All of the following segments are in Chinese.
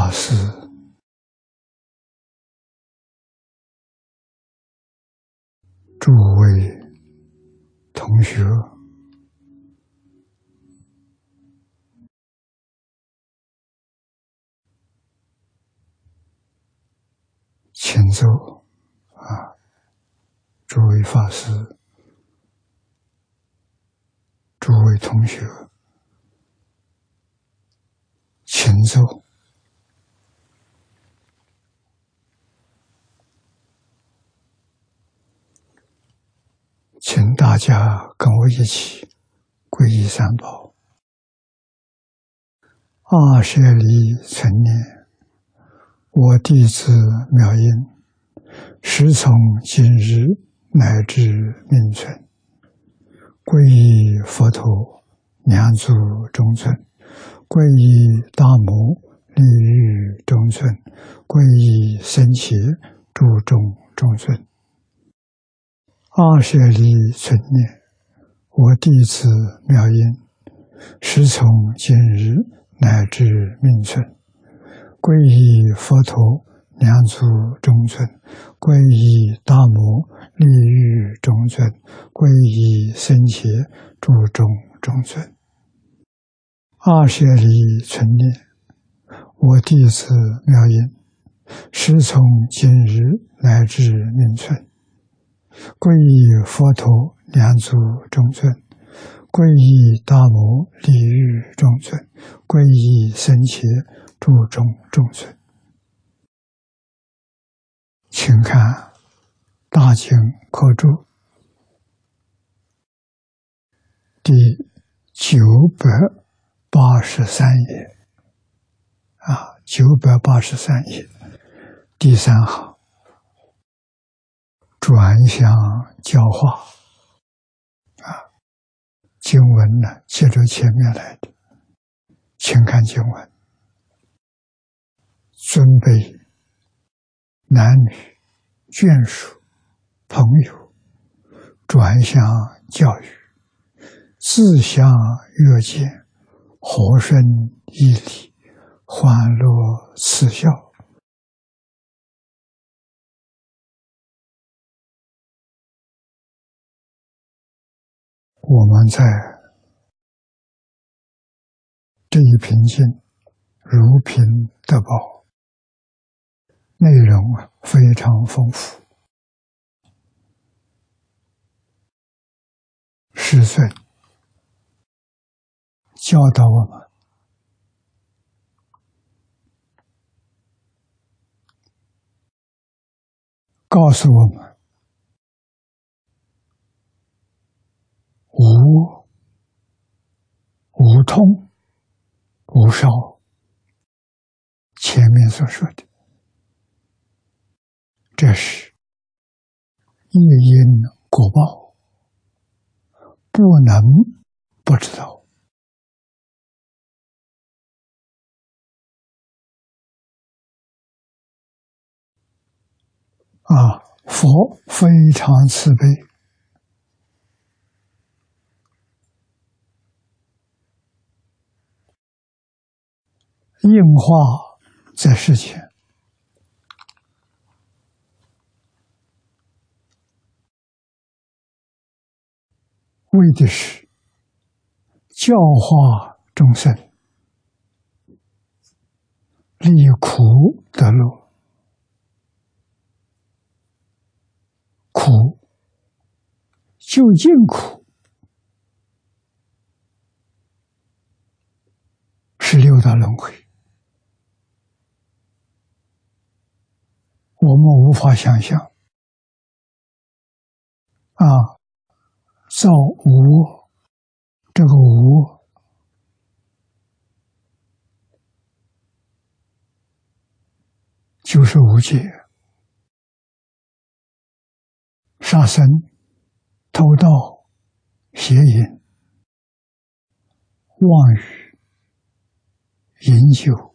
法师，诸位同学，请坐啊！诸位法师，诸位同学，请坐。请大家跟我一起皈依三宝。阿舍利存念，我弟子妙音，时从今日乃至命存，皈依佛陀，两足中尊；皈依大摩，利欲中尊；皈依僧伽，注中中尊。阿舍利存念，我弟子妙音，时从今日乃至命存，皈依佛陀，两足中尊；皈依大摩，利欲中尊；皈依僧伽，注中中尊。阿舍利存念，我弟子妙音，时从今日乃至命存，皈依佛陀，两足中尊；皈依大摩，利欲中尊；皈依僧伽，注中中尊。请看大经科注第983页983页第3行，转向教化经文呢，接着前面来的，请看经文：尊卑男女眷属朋友，转向教育，自相约见，和顺义理，欢乐慈孝。我们在这一品经如品德宝，内容非常丰富。师尊教导我们，告诉我们，无痛无烧，前面所说的，这是业因果报，不能不知道。佛非常慈悲，应化在世间，为的是教化众生，离苦得乐。苦究竟苦是六道轮回，我们无法想象造无我，这个无我就是无戒，杀生、偷盗、邪淫、妄语、饮酒，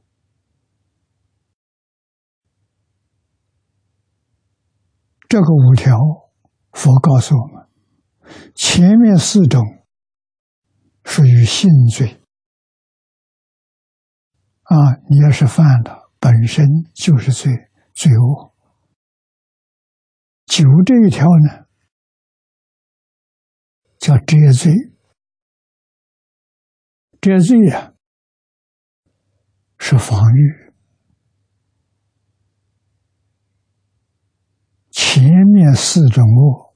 这个5条，佛告诉我们，前面4种属于性罪， 你要是犯了，本身就是罪恶。酒这一条呢，叫遮罪。遮罪啊，是防御。前面四种恶，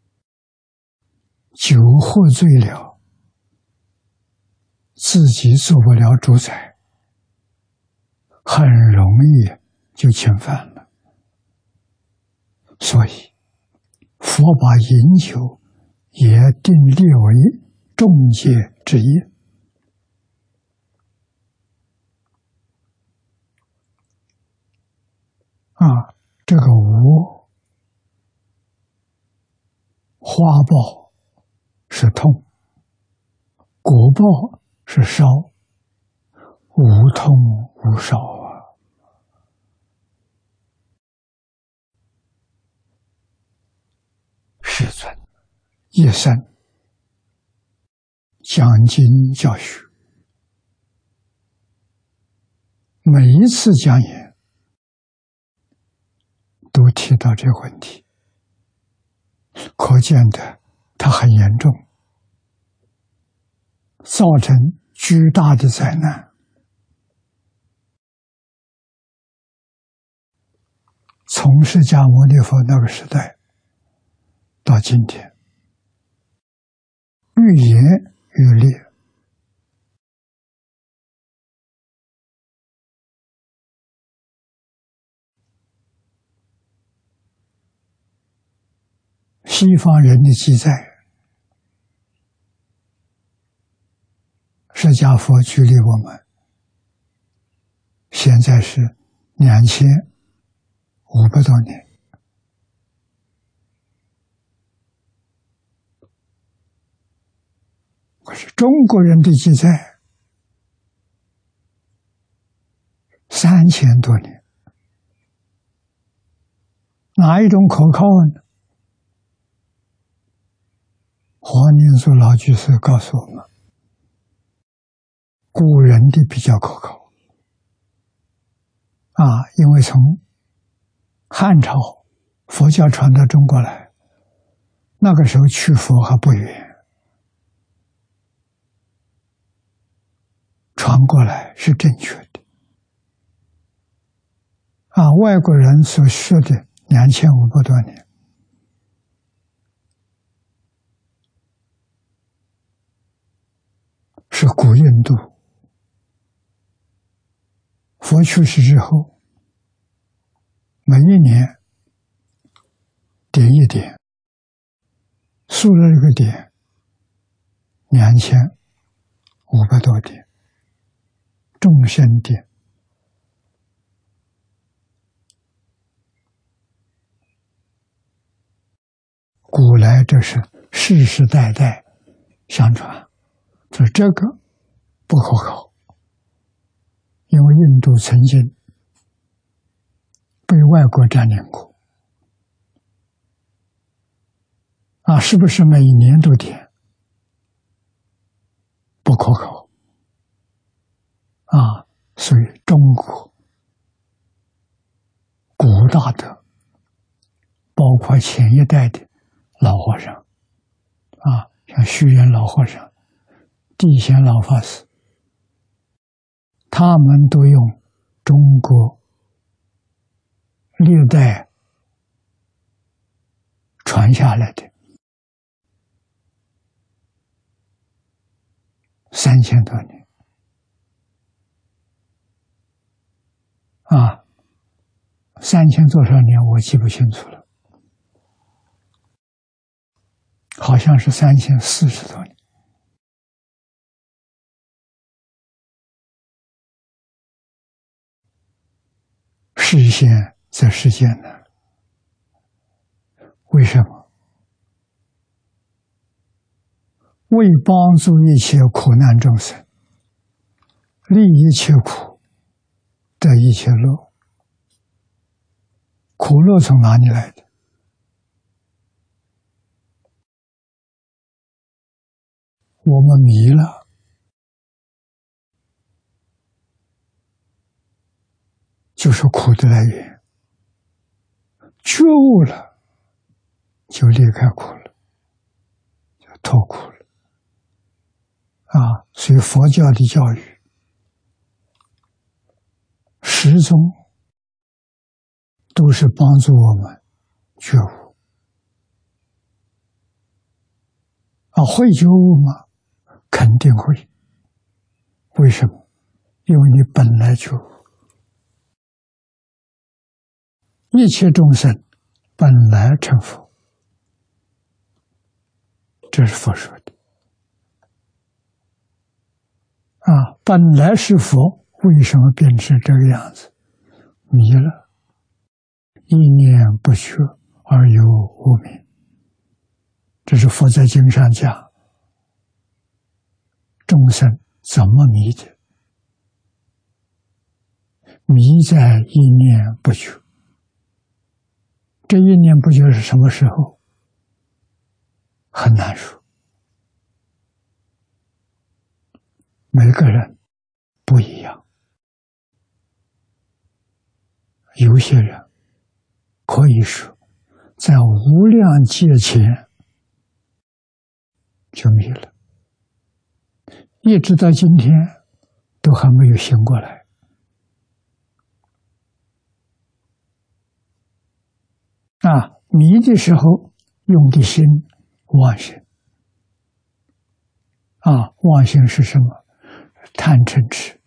酒喝醉了，自己做不了主宰，很容易就侵犯了。所以佛把饮酒也定列为重戒之一。这个无花报是痛，果报是烧，无痛无烧啊。世尊一生讲经教学，每一次讲演都提到这个问题，可见的它很严重，造成巨大的灾难。从释迦牟尼佛那个时代到今天，愈演愈烈。西方人的记载，释迦佛距离我们现在是2500多年。可是中国人的记载3000多年，哪一种可靠呢？黄念祖老居士告诉我们，古人的比较可靠。因为从汉朝佛教传到中国来，那个时候去佛还不远，传过来是正确的。外国人所说的2500多年，是古印度。佛去世之后，每一年点一点，数了这个点2500多点，众生点。古来这是世世代代相传，所以这个不可靠。因为印度曾经被外国占领过，是不是每年都点？不可靠。所以中国古大德，包括前一代的老和尚，像虚云老和尚、地显老法师，他们都用中国历代传下来的3000多年3000多少年我记不清楚了，好像是3040多年。示现在世间呢？为什么？为帮助一切苦难众生，利一切苦，得一切乐。苦乐从哪里来的？我们迷了， 就是苦的来源。觉悟了，就离开苦了，就脱苦了。所以佛教的教育始终都是帮助我们觉悟。会觉悟吗？肯定会。为什么？因为你本来觉悟。一切众生本来成佛，这是佛说的。本来是佛，为什么变成这个样子？迷了，一念不学而有无明。这是佛在经上讲，众生怎么迷的？迷在一念不觉。这一念不觉是什么时候？很难说，每个人不一样。有些人可以说在无量劫前就迷了，一直到今天都还没有醒过来。迷的时候用的心妄心。妄心是什么？贪嗔痴。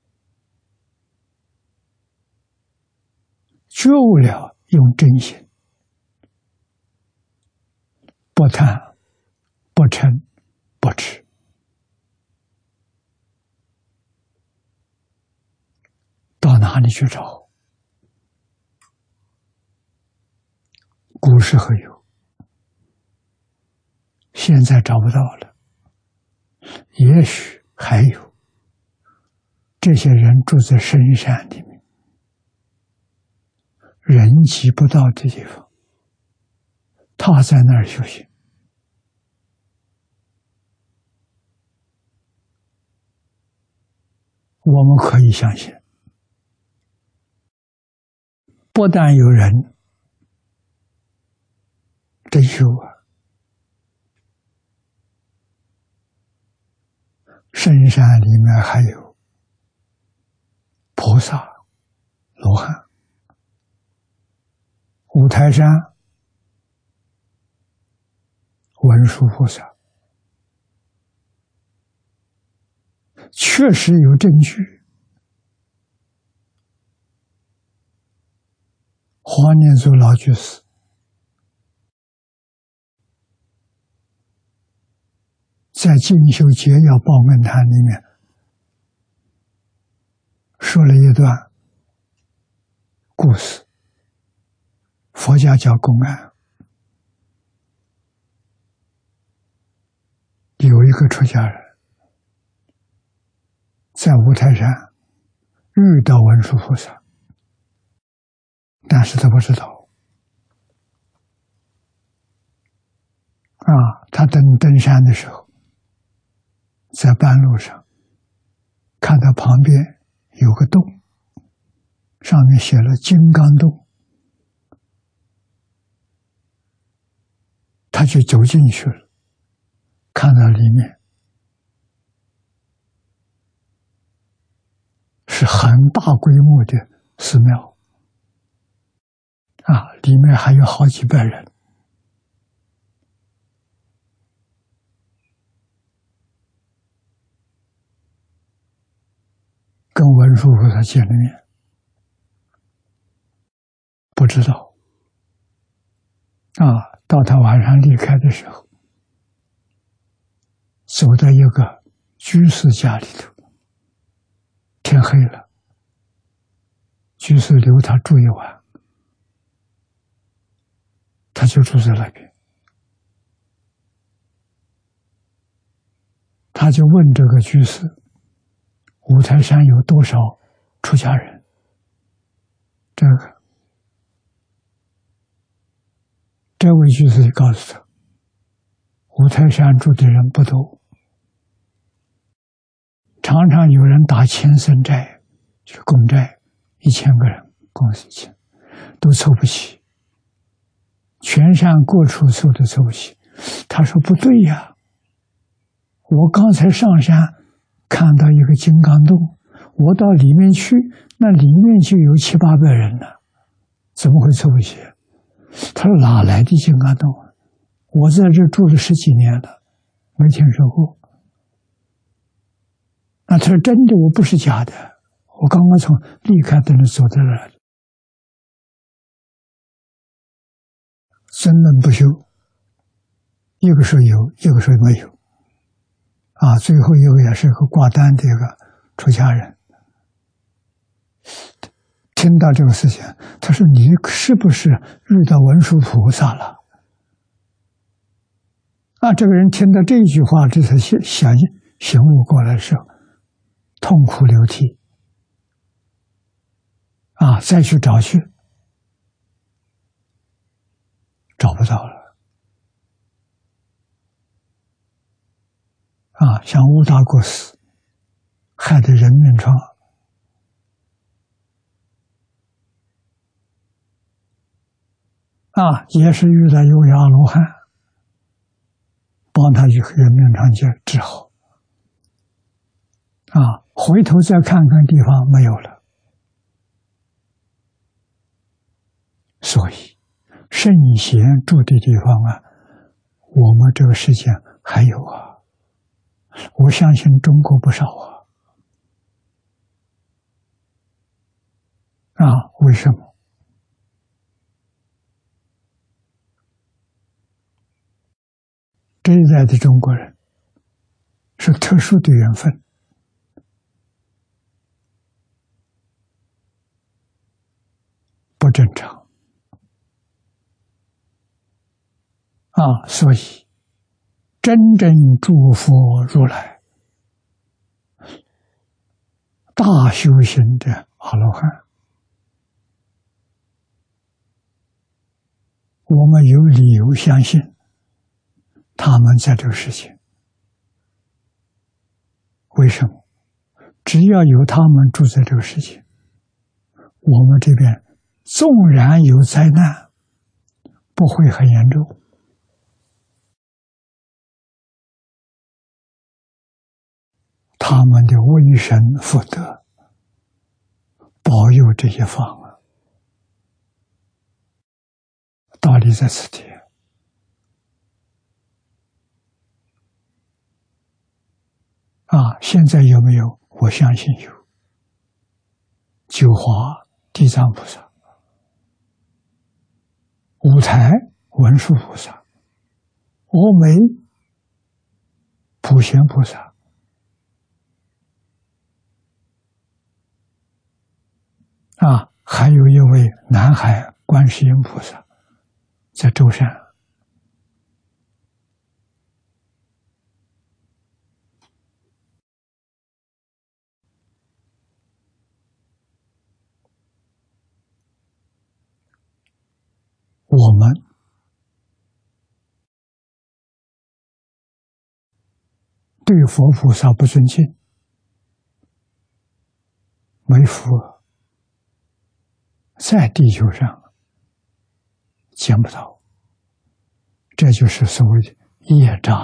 觉悟了用真心，不贪不嗔不痴。到哪里去找？古时候有，现在找不到了。也许还有，这些人住在深山里面，人迹不到的地方，他在那儿修行。我们可以相信，不但有人真修深山里面还有菩萨、罗汉。五台山文殊菩萨确实有证据。黄念祖老居士在《进修节要报恩坛》里面说了一段故事，佛家叫公案。有一个出家人在五台山遇到文殊菩萨，但是他不知道。他登山的时候，在半路上看到旁边有个洞，上面写了金刚洞，他就走进去了，看到里面是很大规模的寺庙，里面还有好几百人。跟文殊菩萨见了面，不知道。到他晚上离开的时候，走到一个居士家里头，天黑了，居士留他住一晚，他就住在那边。他就问这个居士，五台山有多少出家人？这位居士告诉他，五台山住的人不多，常常有人打千僧斋去供斋， 1000个人，公司1000都凑不齐，全山各处凑都凑不齐。他说不对呀，我刚才上山看到一个金刚洞，我到里面去，那里面就有700-800人了，怎么会凑不齐？他说哪来的金刚洞啊？我在这住了10几年了，没听说过。那他说真的，我不是假的，我刚刚从离开的人走到这儿，争论不休，一个说有，一个说没有，最后一个也是个挂单的一个出家人，听到这个事情，他说你是不是遇到文殊菩萨了？这个人听到这句话，这才醒悟过来的时候，痛哭流涕，再去找去，找不到了。像乌达国寺，害得人面疮，也是遇到一位阿罗汉，帮他人面疮治好。回头再看看地方没有了。所以圣贤住的地方我们这个世界还有我相信中国不少为什么？这一代的中国人是特殊的缘分，不正常所以真正诸佛如来大修行的阿罗汉，我们有理由相信他们在这个世界。为什么？只要有他们住在这个世界，我们这边纵然有灾难，不会很严重。他们的威神福德保佑这些方道理在此地。现在有没有？我相信有。九华地藏菩萨，五台文殊菩萨，峨眉普贤菩萨，还有一位南海观世音菩萨，在舟山。我们对佛菩萨不尊敬，没佛，在地球上见不到，这就是所谓的业障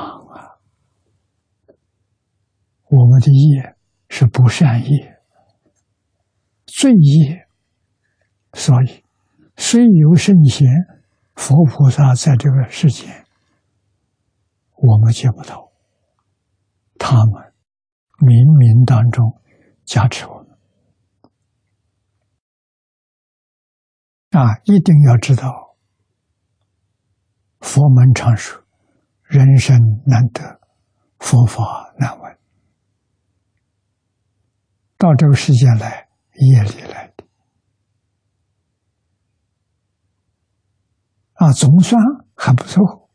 我们的业是不善业、罪业，所以虽有圣贤、佛菩萨在这个世间，我们见不到，他们冥冥当中加持我们。一定要知道，佛门常说，人生难得，佛法难闻。到这个世间来，业力来的。总算还不错。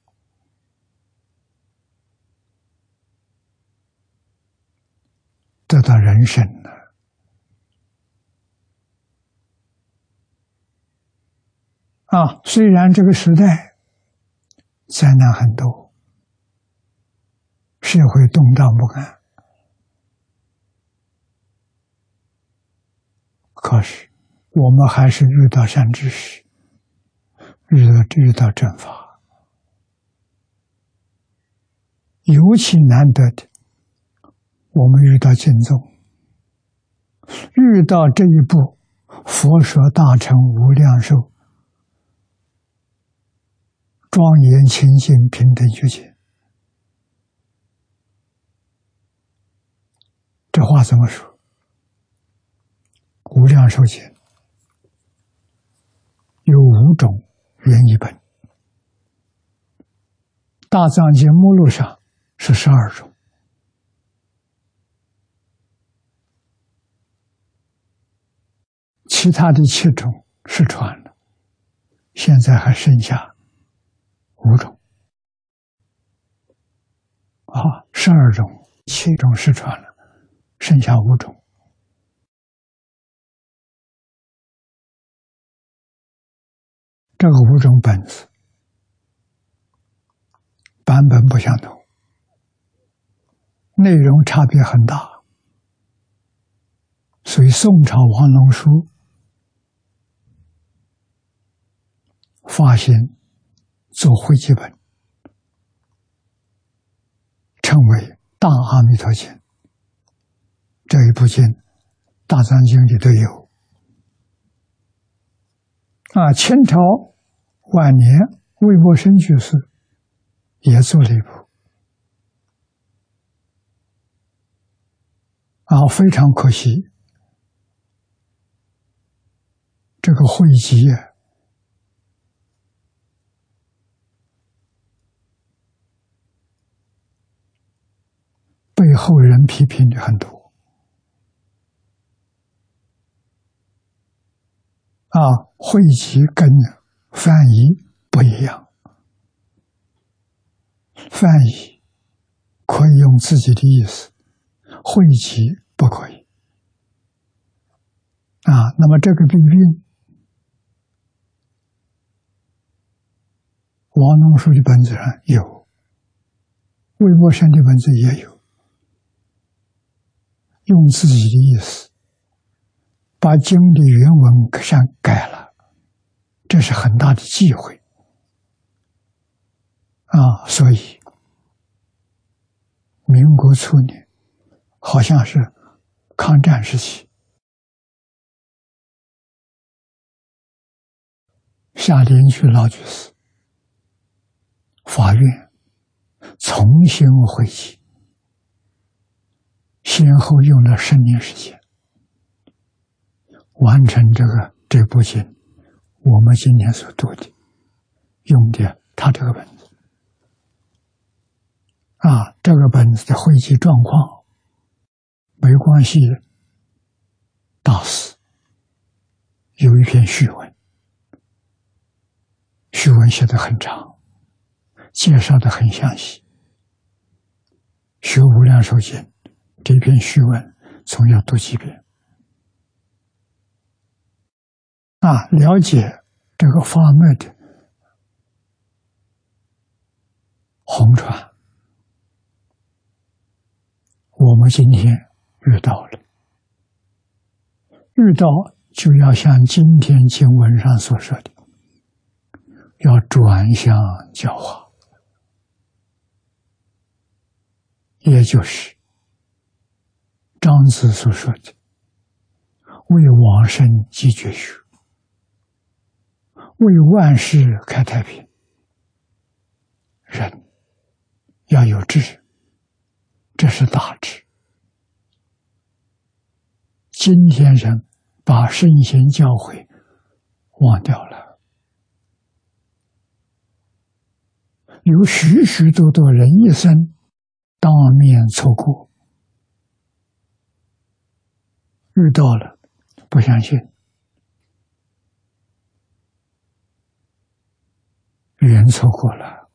得到人生了。虽然这个时代灾难很多，社会动荡不安，可是我们还是遇到善知识，遇到正法，尤其难得的，我们遇到经宗，遇到这一部佛说大乘无量寿庄严清净平等觉解，这话怎么说？无量寿经有5种原译本，大藏经目录上是12种，其他的7种失传了，现在还剩下5种。12种，7种失传了，剩下5种。这个5种本子版本不相同，内容差别很大，所以宋朝王龙书发行做汇集本，称为《大阿弥陀经》。这一部经大藏经里都有。清朝晚年魏默生居士也做了一部，非常可惜，这个汇集被后人批评的很多。汇集跟翻译不一样，翻译可以用自己的意思，汇集不可以。那么这个弊病，王龙书的本子上有，魏默生的本子也有，用自己的意思把经的原文上改了，这是很大的忌讳所以民国初年，好像是抗战时期，下联居老居士法院重新汇集，先后用了10年时间完成这部经，我们今天所读的用的他这个本子这个本子的汇集状况，没关系大师有一篇序文，序文写得很长，介绍得很详细。学无量寿经这篇序文总要读几遍了解这个法脉的红传，我们今天遇到了，遇到就要像今天经文上所说的，要转向教化，也就是庄子所说的为往生继绝学，为万事开太平。人要有智，这是大智。今天人把圣贤教诲忘掉了，有许许多多人一生当面错过，遇到了不相信，缘错过了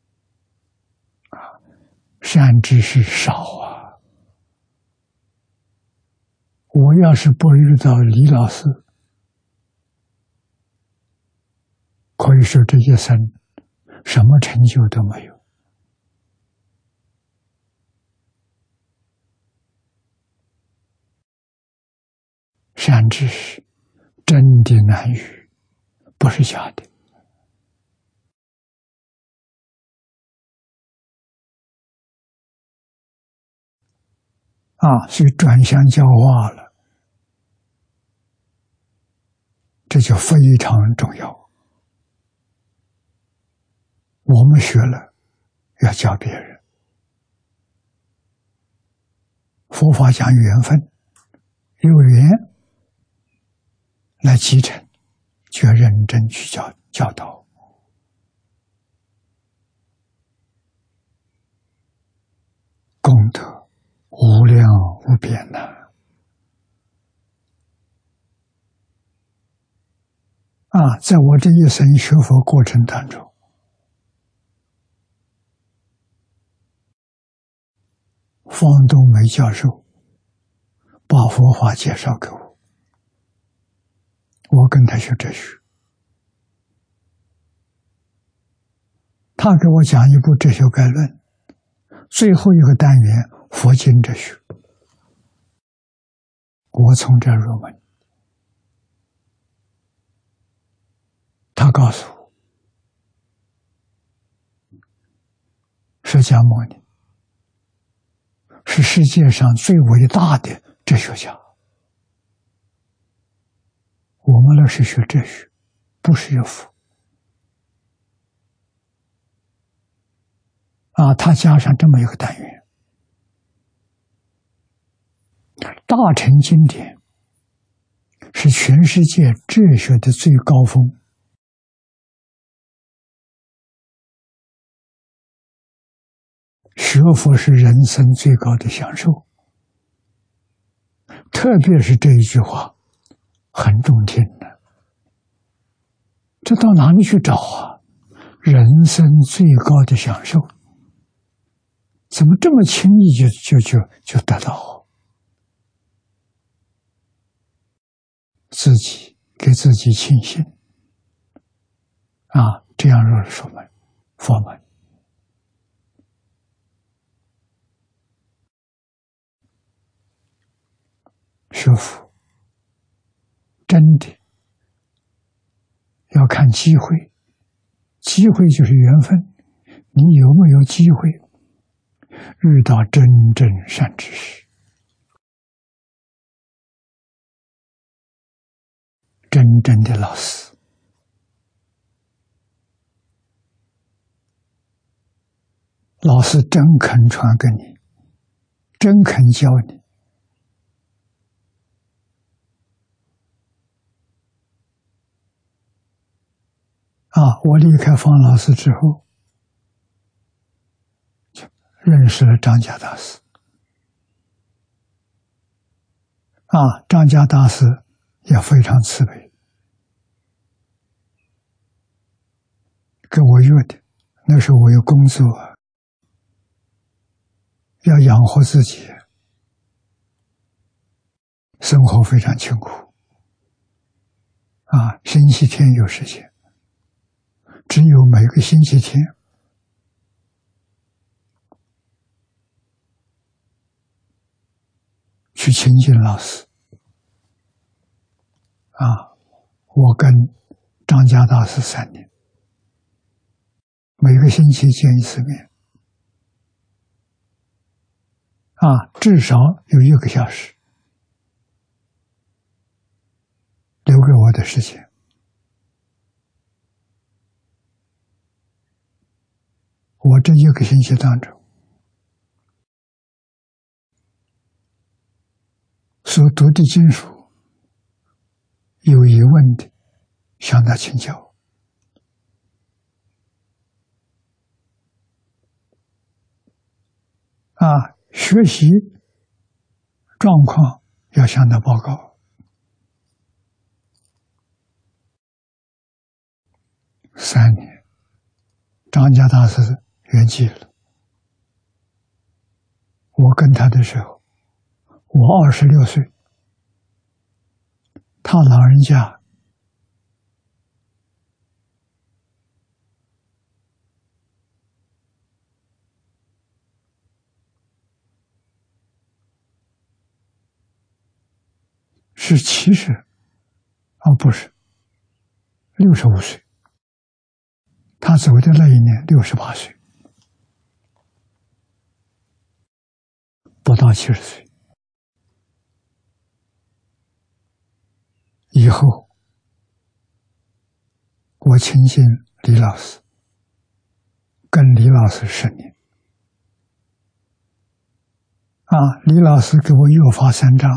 善知识少我要是不遇到李老师，可以说这一生什么成就都没有。善知识真的难遇，不是假的。所以转向教化了，这就非常重要。我们学了要教别人，佛法讲缘分，有缘来继承，就要认真去教导。功德无量无边呐！在我这一生学佛过程当中，方东梅教授把佛法介绍给我，我跟他学哲学，他给我讲一部哲学概论，最后一个单元佛经哲学，我从这儿入门。他告诉我，释迦牟尼是世界上最伟大的哲学家。我们那是学哲学，不是学佛。他加上这么一个单元，大乘经典是全世界哲学的最高峰。学佛是人生最高的享受，特别是这一句话很中听的。这到哪里去找啊？人生最高的享受，怎么这么轻易就得到？自己给自己庆幸这样入了佛门。学佛真的要看机会，机会就是缘分，你有没有机会遇到真正善知识，真正的老师，老师真肯传给你，真肯教你。我离开方老师之后，就认识了张家大师。张家大师也非常慈悲，跟我约的，那时候我有工作，要养活自己，生活非常清苦。星期天有时间，只有每个星期天去亲近老师。我跟张家大师3年，每个星期见一次面，至少有1个小时留给我的时间。我这1个星期当中所读的经书，有疑问的向他请教。学习状况要向他报告。3年，张家大师圆寂了。我跟他的时候，我26岁，他老人家是70， 哦，不是，65岁。他走的那一年68岁，不到70岁。以后，我亲近李老师，跟李老师10年。李老师给我约法三章，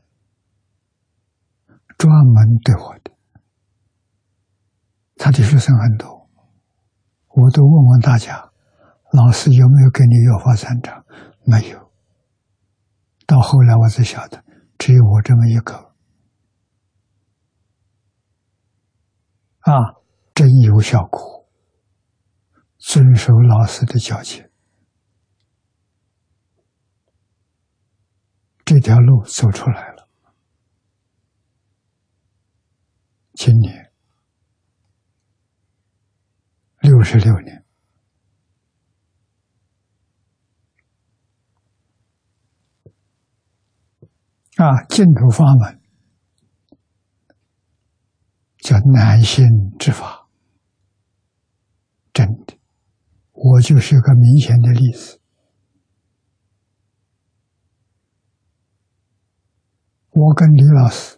专门对我的。他的学生很多，我都问问大家，老师有没有给你约法三章？没有。到后来我才晓得，只有我这么一个。真有效果，遵守老师的教诫，这条路走出来了。今年66年，净土法门叫难信之法，真的，我就是个明显的例子。我跟李老师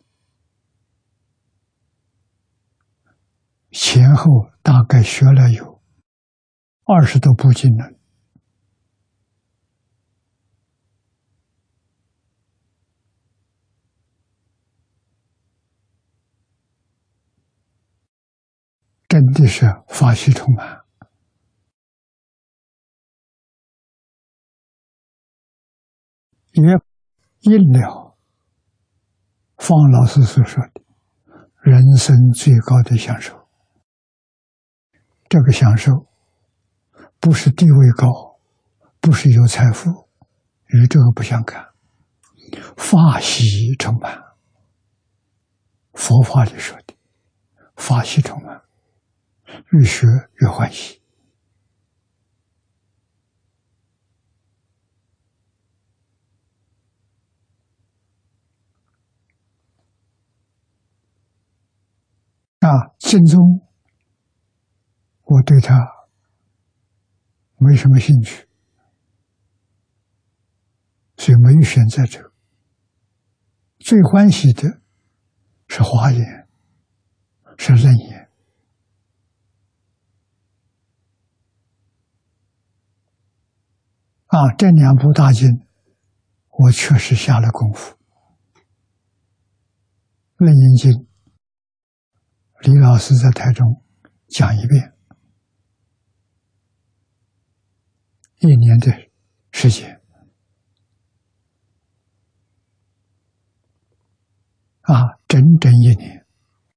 前后大概学了有20多部经了。真的是法喜充满。也应了方老师所说的人生最高的享受。这个享受不是地位高，不是有财富，与这个不相干，法喜充满。佛法里说的法喜充满，越学越欢喜。净宗我对他没什么兴趣，所以没有选择这个。最欢喜的是华严，是楞严。这2部大经我确实下了功夫。楞严经李老师在台中讲1遍，1年的时间。整整1年。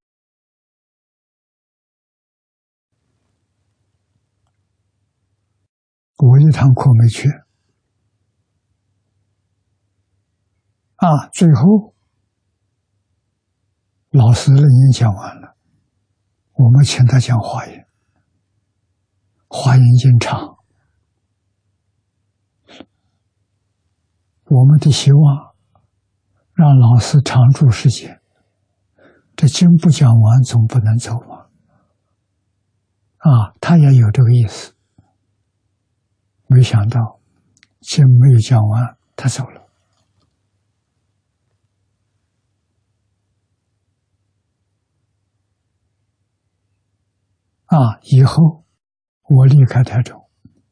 我1堂课没去。最后老师楞严讲完了，我们请他讲华严。华严经长，我们的希望让老师长住世间，这经不讲完总不能走嘛。他也有这个意思。没想到经没有讲完，他走了。以后我离开台中，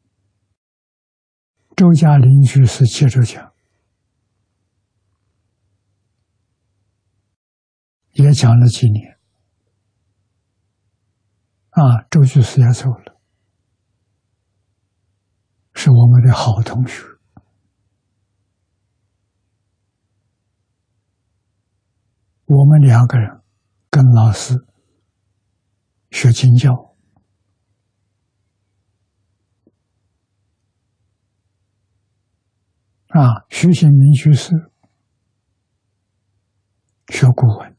周嘉林居士接着讲，也讲了几年。周居士也走了，是我们的好同学。我们2个人跟老师学经教。徐显明居士学古文。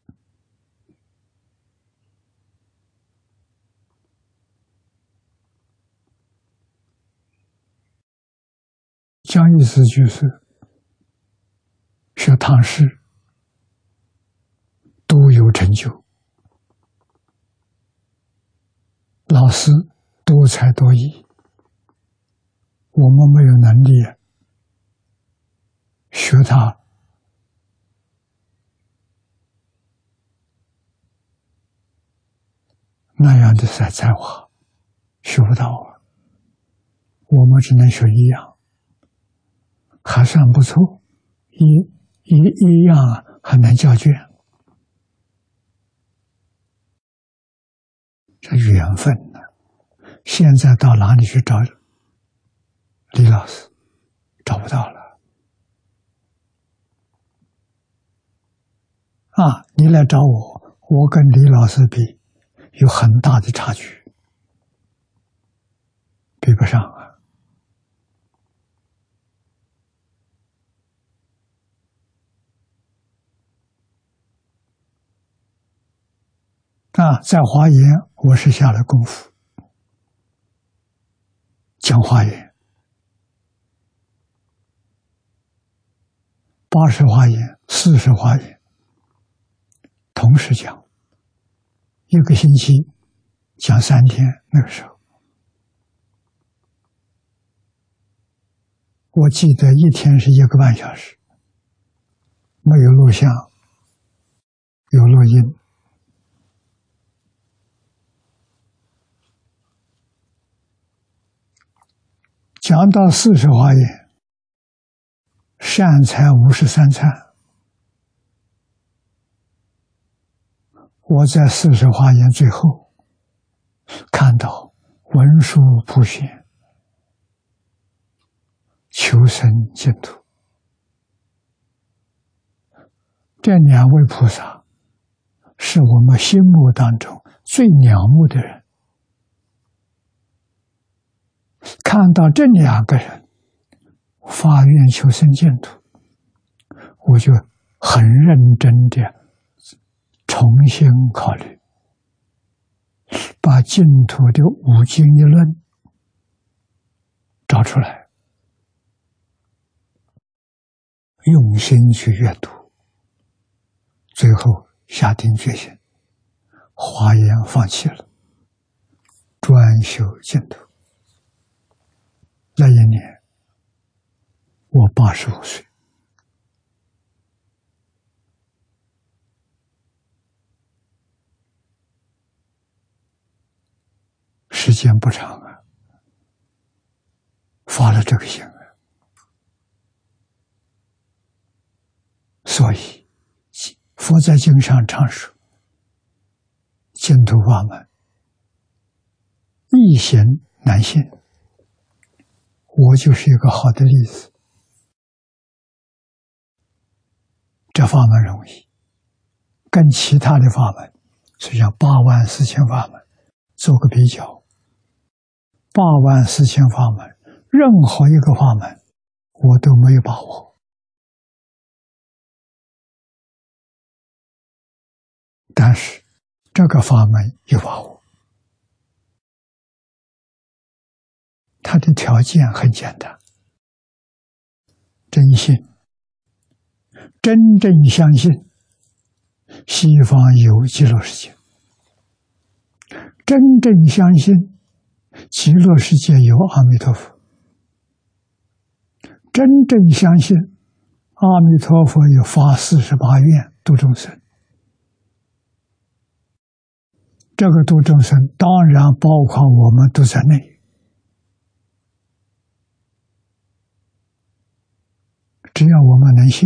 江义慈居士学唐诗，都有成就。 老师多才多艺，我们没有能力学他那样的才华，学不到啊。我们只能学一样，还算不错，一样还能交卷。这缘分呢？现在到哪里去找李老师？找不到了。你来找我，我跟李老师比，有很大的差距，比不上在华严，我是下了功夫，讲华严，80华严、40华严，同时讲，一个星期讲3天。那个时候，我记得一天是1个半小时，没有录像，有录音。讲到40华严，善财53忏，我在40华严最后看到文殊普贤求生净土，这2位菩萨是我们心目当中最仰慕的人。看到这2个人发愿求生净土，我就很认真的重新考虑，把净土的5经一论找出来，用心去阅读，最后下定决心，华严放弃了，专修净土。那一年我85岁，时间不长发了这个心所以佛在经上常说，净土法门易行难信，我就是一个好的例子。这法门容易，跟其他的法门，就像84000法门做个比较，84000法门，任何一个法门我都没有把握，但是这个法门有把握。它的条件很简单，真信，真正相信西方有极乐世界，真正相信极乐世界有阿弥陀佛，真正相信阿弥陀佛有发48愿度众生。这个度众生当然包括我们都在内。只要我们能信，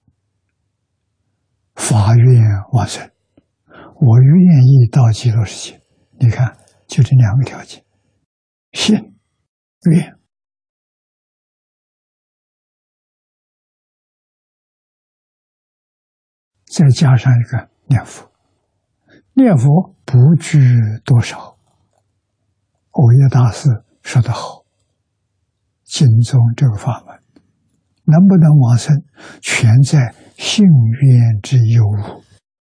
法愿往生，我愿意到极乐世界。你看，就这2个条件，信、愿。再加上一个念佛，念佛不拘多少。藕益大师说得好，经中这个法门能不能往生，全在信愿之有无。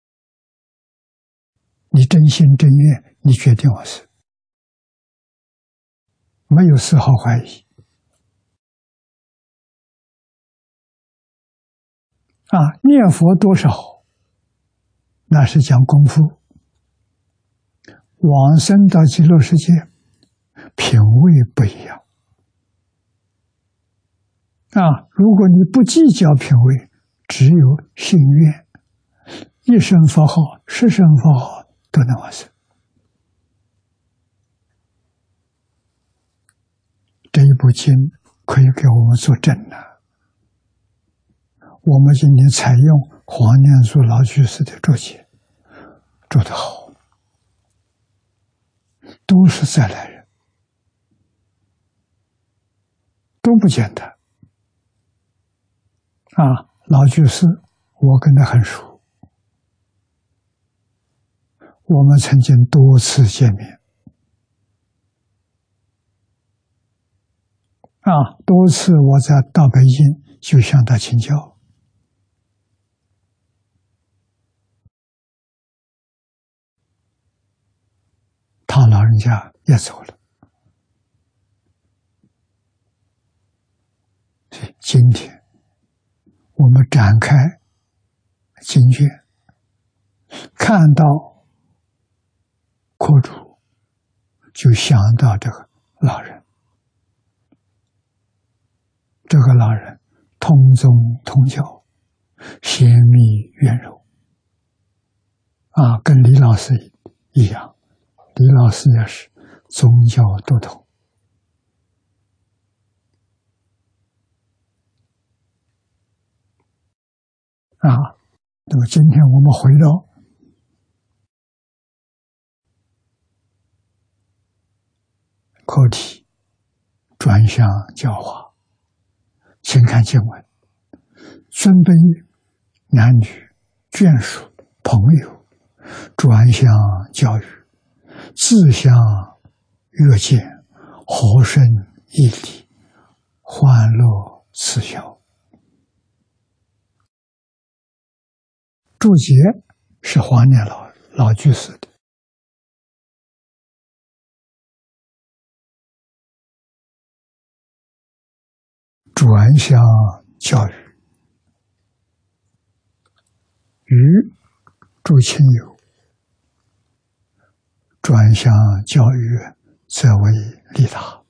你真心真愿，你决定往生，没有丝毫怀疑。念佛多少，那是讲功夫。 往生到极乐世界，品位不一样。如果你不计较品位，只有信愿，一声佛号、十声佛号都能往生。这一部经可以给我们做证了。我们今天采用黄念祖老居士的注解，做得好，都是再来人，都不简单。老居士，我跟他很熟，我们曾经多次见面。多次我到北京就向他请教。他老人家也走了。所以今天我们展开经卷，看到课主，就想到这个老人。这个老人通宗通教，贤密圆柔，跟李老师一样，李老师也是宗教都统。那么今天我们回到课题，转向教化。请看经文：尊卑男女眷属朋友，转向教育，自相约见，和顺义理，欢乐慈孝。注解是黄念老居士的。转向教育，与诸亲友转向教育，则为利他。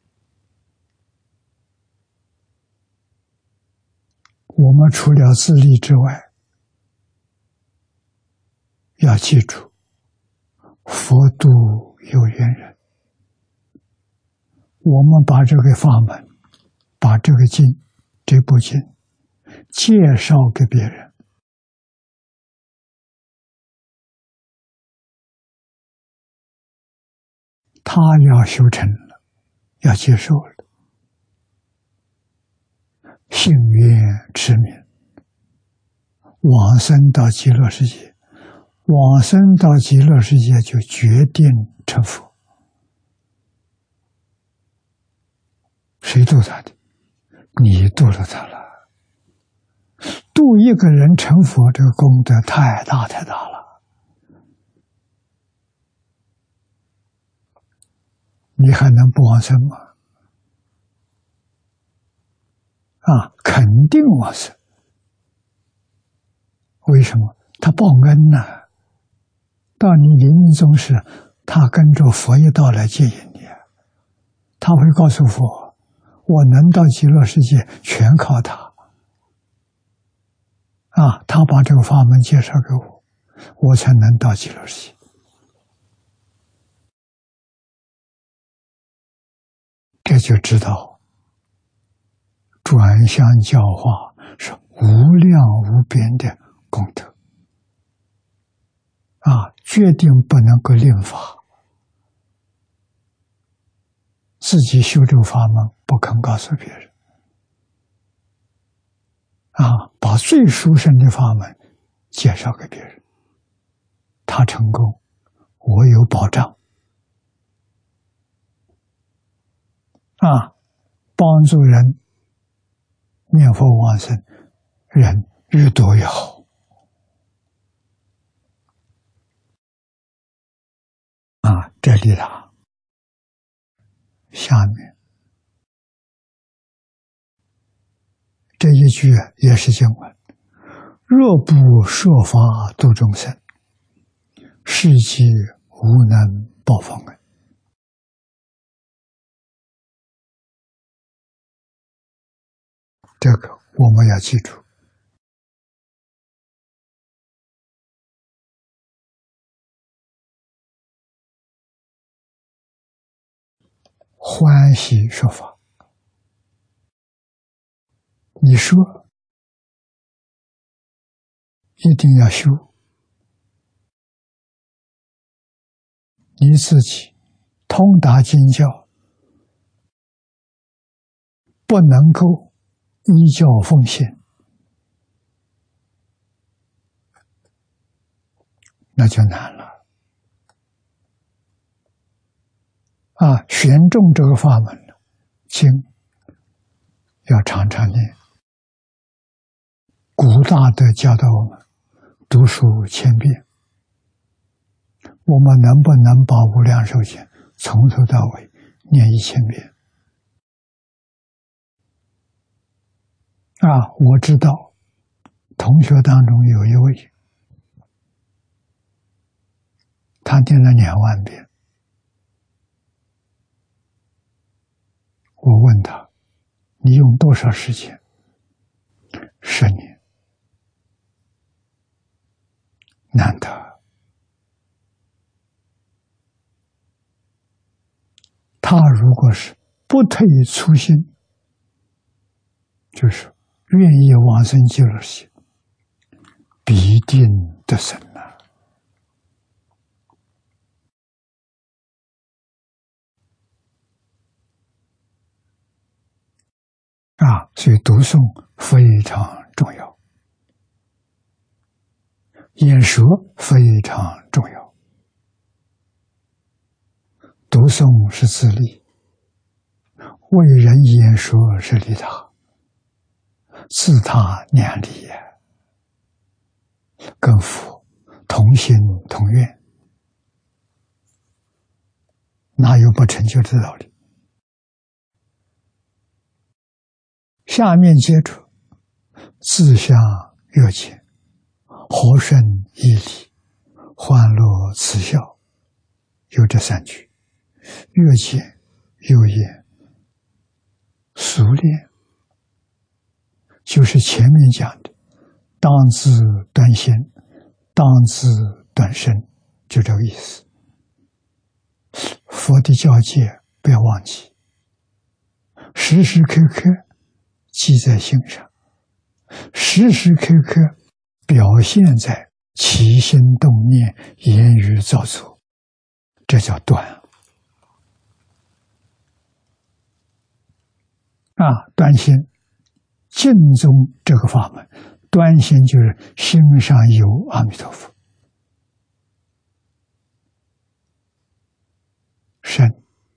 我们除了自利之外，要记住，佛度有缘人。我们把这个法门，把这个经，这部经介绍给别人，他要修成了，要接受了，信愿持名，往生到极乐世界，往生到极乐世界就决定成佛。谁度他的？你度了他了。度一个人成佛，这个功德太大太大了。你还能不往生吗？肯定往生。为什么？他报恩呢？到你临终时，他跟着佛一道来接引你，他会告诉佛，我能到极乐世界全靠他。他把这个法门介绍给我，我才能到极乐世界。这就知道转向教化是无量无边的功德。决定不能够另发，自己修这个法门不肯告诉别人。把最殊胜的法门介绍给别人，他成功，我有保障。帮助人念佛往生，人越多越好。这里下面这一句也是经文：若不说法度众生，是即无能报奉啊！这个我们要记住。欢喜说法，你说一定要修，你自己通达经教，不能够依教奉行，那就难了。玄重这个法门，经要常常念。古大德教导我们读书千遍，我们能不能把无量寿经从头到尾念1000遍？我知道同学当中有一位，他念了20000遍。我问他，你用多少时间？10年。难得。他如果是不退初心，就是愿意往生极乐世界，必定得生所以读诵非常重要，演说非常重要。读诵是自利，为人演说是利他，自他两利跟佛同心同愿，哪有不成就的道理？下面接着自相悦见，和顺义理，欢乐慈孝，有这3句。悦见、有眼、熟练，就是前面讲的当自断心，当自断身，就这个意思。佛的教诫不要忘记，时时刻刻记在心上，时时刻刻表现在起心动念、言语造作，这叫断。断心，净宗这个法门，断心就是心上有阿弥陀佛。身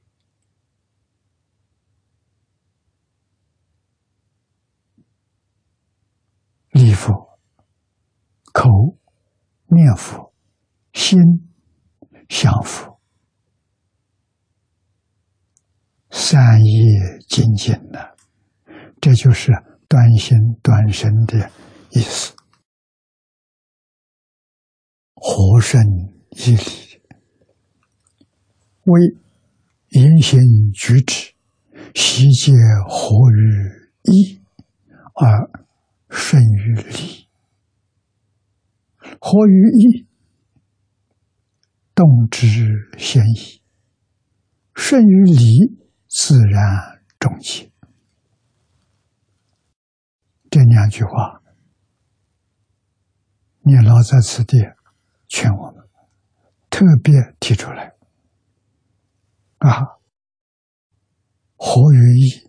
礼佛，口念佛，心想佛，三业精进的，这就是断心断身的意思。和顺义理，为言行举止悉皆合于义，而顺于理。合于义，动之先义；顺于理，自然中起。这2句话，念老在此地劝我们特别提出来。合于义，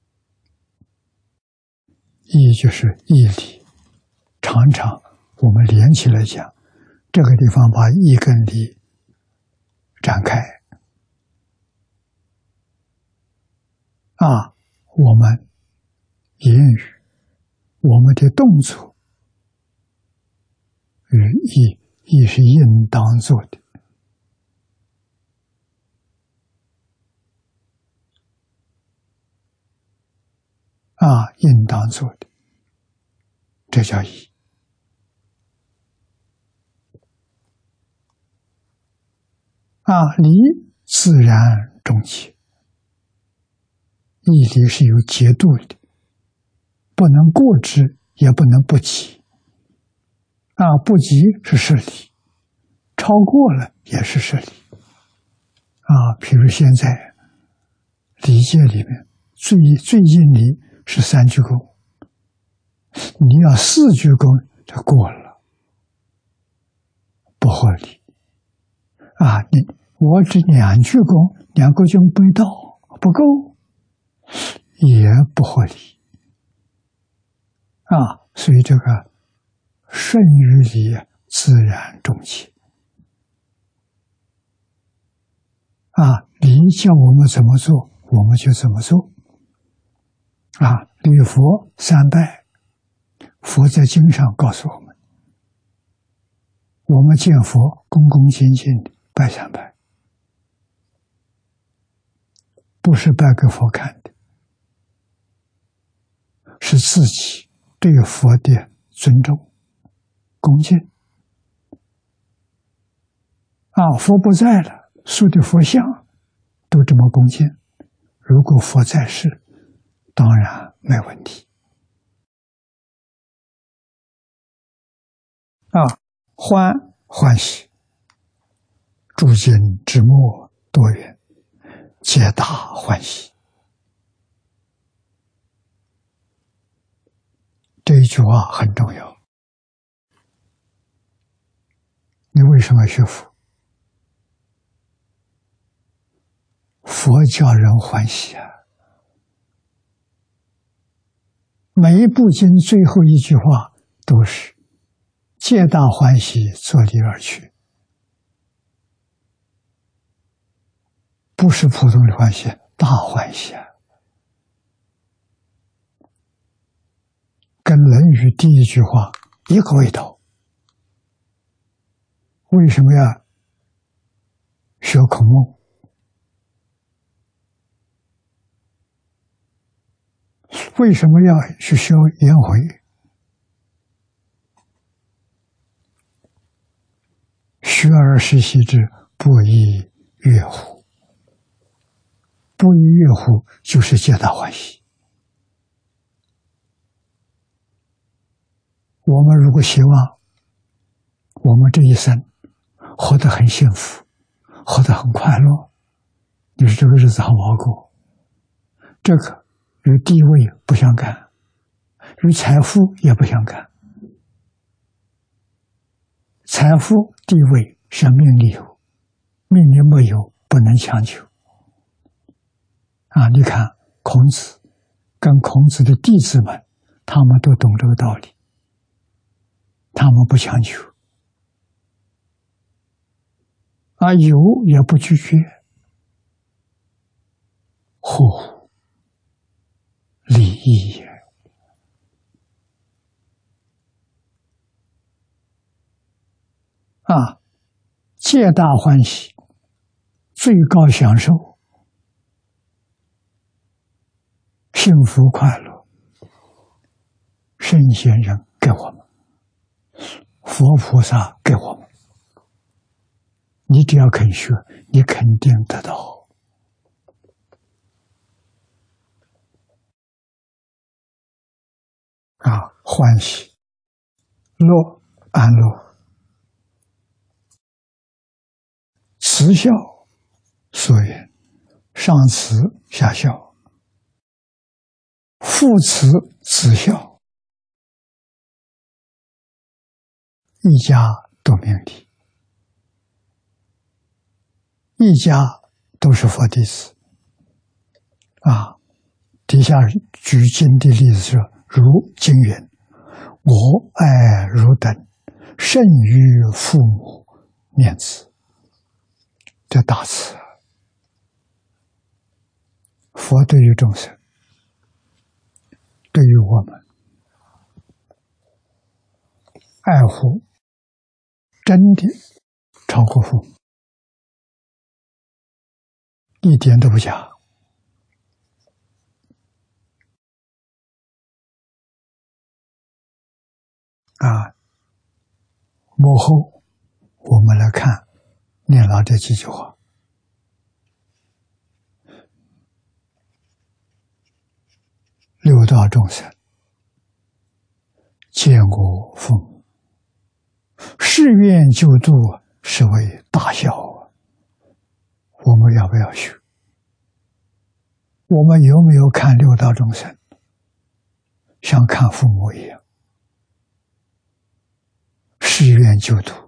义就是义理。常常我们连起来讲，这个地方把义跟理展开。我们言语，我们的动作与义是应当做的。应当做的，这叫义。 离自然中节，义理是有节度的，不能过之，也不能不及。不及是失礼，超过了也是失礼。比如现在礼戒里面最硬礼是3鞠躬，你要4鞠躬就过了，不合理。我只2鞠躬，2个就没到，不够，也不合理。所以这个顺于礼，自然中节。礼叫我们怎么做，我们就怎么做。礼佛3拜，佛在经上告诉我们，我们见佛恭恭敬敬的拜3拜，不是拜给佛看的，是自己对佛的尊重恭敬。佛不在了，塑的佛像都这么恭敬，如果佛在世，当然没问题。欢喜，诸经之末多缘，皆大欢喜。这一句话很重要。你为什么学佛？佛叫人欢喜每一部经最后一句话都是皆大欢喜，作礼而去，不是普通的欢喜，大欢喜跟《论语》第一句话一个味道。为什么要学孔孟？为什么要去修颜回？学而时习之，不亦说乎？不亦说乎就是皆大欢喜。我们如果希望我们这一生活得很幸福，活得很快乐，你说这个日子好不好过？这个与地位不相干，与财富也不相干。财富、地位是命里有，命里没有不能强求。你看孔子跟孔子的弟子们，他们都懂这个道理，他们不强求。有也不拒绝，呵乎，礼义也。皆大欢喜，最高享受，幸福快乐，圣贤人给我们，佛菩萨给我们，你只要肯学，你肯定得到。欢喜，乐，安乐，慈孝，所言上慈下孝，父慈子孝，一家都明理，一家都是佛弟子。底下举经的例子是，如经云：我爱汝等，胜于父母面子。这大慈，佛对于众生，对于我们，爱护真的超过父母，一点都不假。幕后我们来看念老这几句话。 六道众生见我父母，誓愿救度，是为大孝啊！我们要不要学？我们有没有看六道众生像看父母一样，誓愿救度？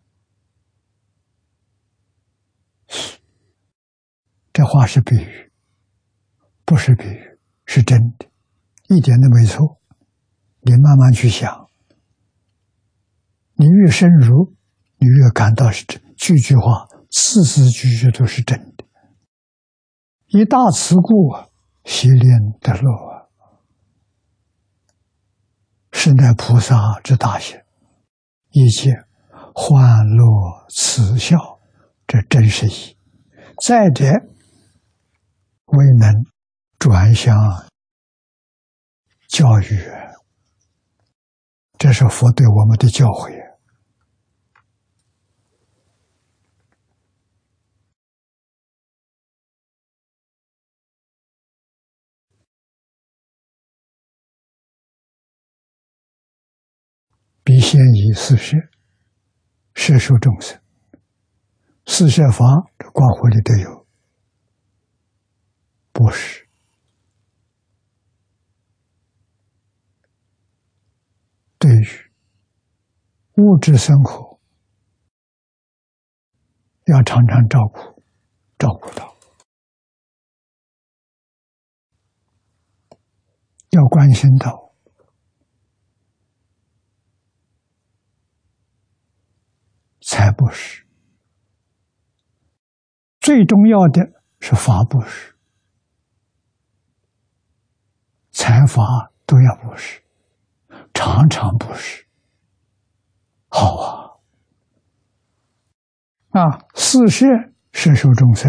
这话是比喻，不是比喻，是真的，一点都没错。你慢慢去想，你越深入，你越感到是真。句句话，字字句句都是真的。以大慈故，习练得乐啊！是乃菩萨之大行，一切欢乐慈孝，这真是义。再者，未能转向教育，这是佛对我们的教诲。必先以四摄摄受众生，四摄法这观会里都有，布施、对于物质生活要常常照顾到，要关心到，财布施。最重要的是法布施，财法都要布施，常常布施。好啊！四摄摄受众生。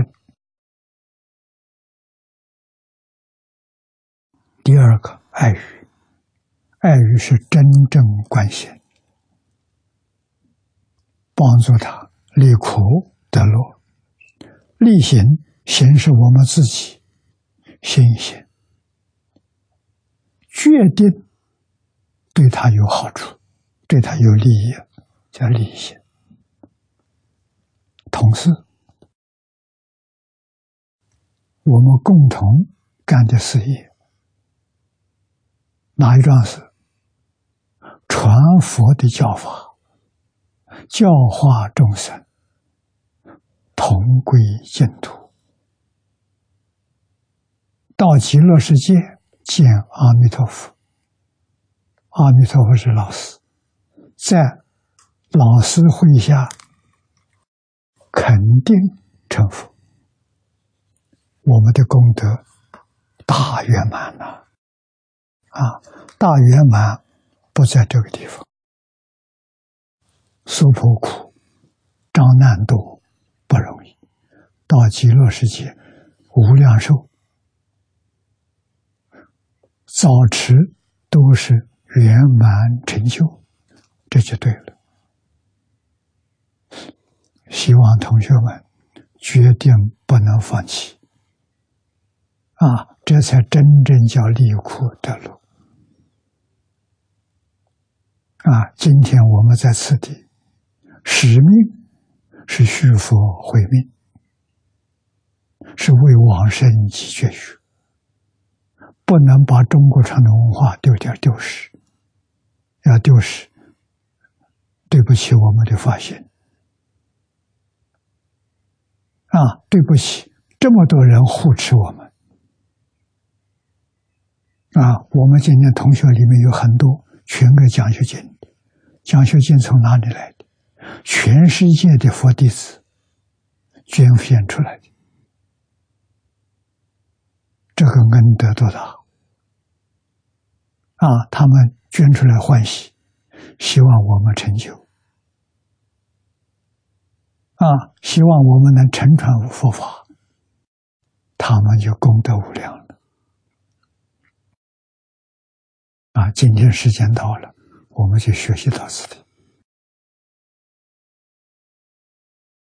第二个爱语，爱语是真正关心，帮助他离苦得乐。力行，行是我们自己行一行，决定对他有好处，对他有利益，叫力行。同时，我们共同干的事业，哪一桩事？传佛的教法，教化众生，同归净土，到极乐世界见阿弥陀佛。阿弥陀佛是老师，在老师会下肯定成佛，我们的功德大圆满了大圆满不在这个地方，受破苦、遭难多不容易，到极乐世界无量寿，早迟都是圆满成就，这就对了。希望同学们决定不能放弃这才真正叫离苦得乐今天我们在此地，使命是续佛慧命，是为往生继绝学，不能把中国传统文化丢失，要丢失，对不起我们的发心对不起这么多人护持我们我们今年同学里面有很多全个奖学金，奖学金从哪里来的？全世界的佛弟子捐献出来的，这个恩德多大他们捐出来欢喜，希望我们成就希望我们能承传佛法，他们就功德无量了今天时间到了，我们就学习到此地。